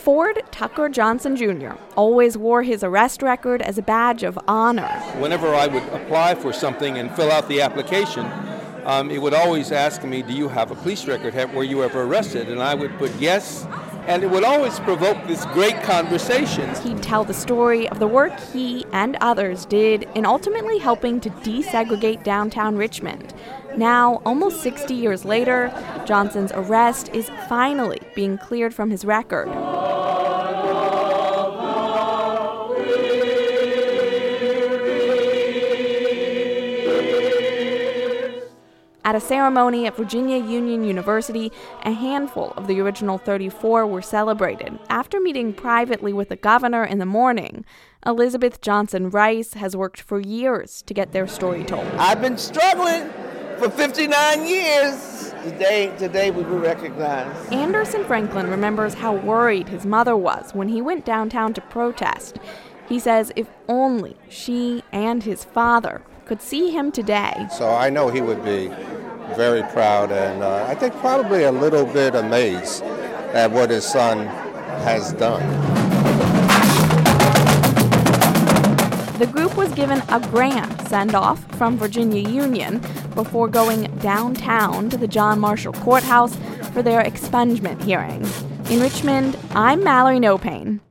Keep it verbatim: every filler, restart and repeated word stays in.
Ford Tucker Johnson Junior always wore his arrest record as a badge of honor. Whenever I would apply for something and fill out the application, um, it would always ask me, do you have a police record? Have, were you ever arrested? And I would put yes, and it would always provoke this great conversation. He'd tell the story of the work he and others did in ultimately helping to desegregate downtown Richmond. Now, almost sixty years later, Johnson's arrest is finally being cleared from his record. At a ceremony at Virginia Union University, a handful of the original thirty-four were celebrated. After meeting privately with the governor in the morning, Elizabeth Johnson Rice has worked for years to get their story told. I've been struggling for fifty-nine years. Today, today we were recognized. Anderson Franklin remembers how worried his mother was when he went downtown to protest. He says if only she and his father could see him today. So I know he would be very proud and uh, I think probably a little bit amazed at what his son has done. The group was given a grand send-off from Virginia Union before going downtown to the John Marshall Courthouse for their expungement hearings. In Richmond, I'm Mallory Nopane.